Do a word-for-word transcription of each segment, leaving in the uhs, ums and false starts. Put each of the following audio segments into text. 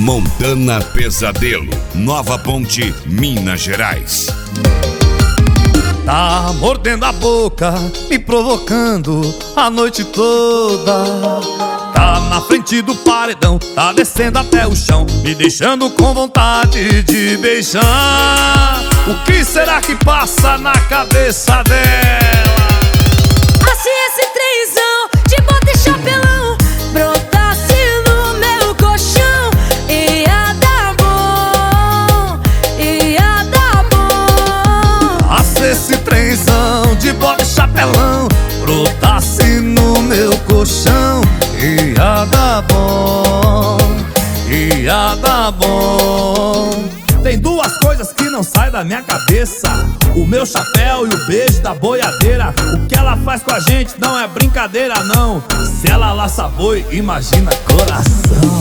Montana Pesadelo, Nova Ponte, Minas Gerais. Tá mordendo a boca, me provocando a noite toda. Tá na frente do paredão, tá descendo até o chão, me deixando com vontade de beijar. O que será que passa na cabeça dela? Assim esse trenzão de bota e chapelão brotasse no meu colchão, ia dar bom, ia dar bom. Ah, se esse trenzão de bota e chapelão brotasse no meu colchão, ia dar bom, ia dar bom. Tem duas coisas que não saem da minha cabeça: o meu chapéu e o beijo da boiadeira. O que ela faz com a gente não é brincadeira não. Se ela laça boi, imagina coração.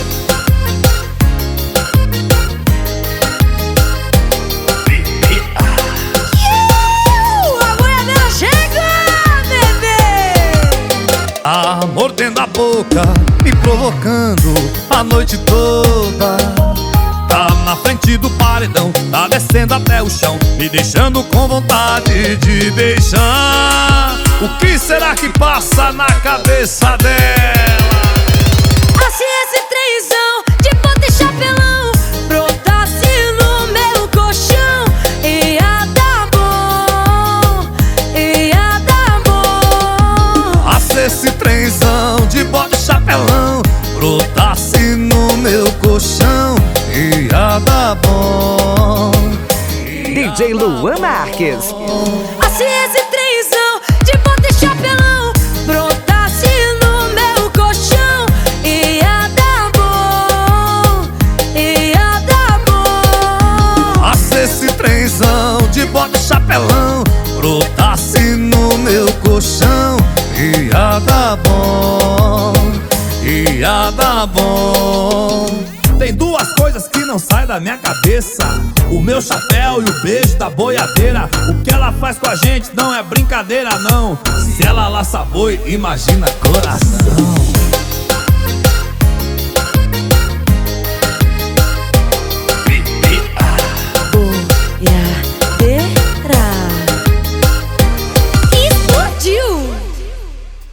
A boiadeira chega, bebê! Tá mordendo a boca, me provocando a noite toda. Tá na frente do paredão, tá descendo até o chão, me deixando com vontade de beijar. O que será que passa na cabeça dela? Assim esse trenzão de bota e chapelão brotasse no meu colchão, ia dar bom, ia dar bom. Ah, se esse trenzão de bota e chapelão brotasse no meu colchão, ia dar bom. D J Luan Marques. Assim esse trenzão de bota e chapelão brotasse no meu colchão, ia dar bom, ia dar bom. Ah, se esse trenzão de bota e chapelão brotasse no meu colchão, ia dar bom, ia dar bom. Tem duas coisas que não saem da minha cabeça: o meu chapéu e o beijo da boiadeira. O que ela faz com a gente não é brincadeira não. Se ela laça boi, imagina coração.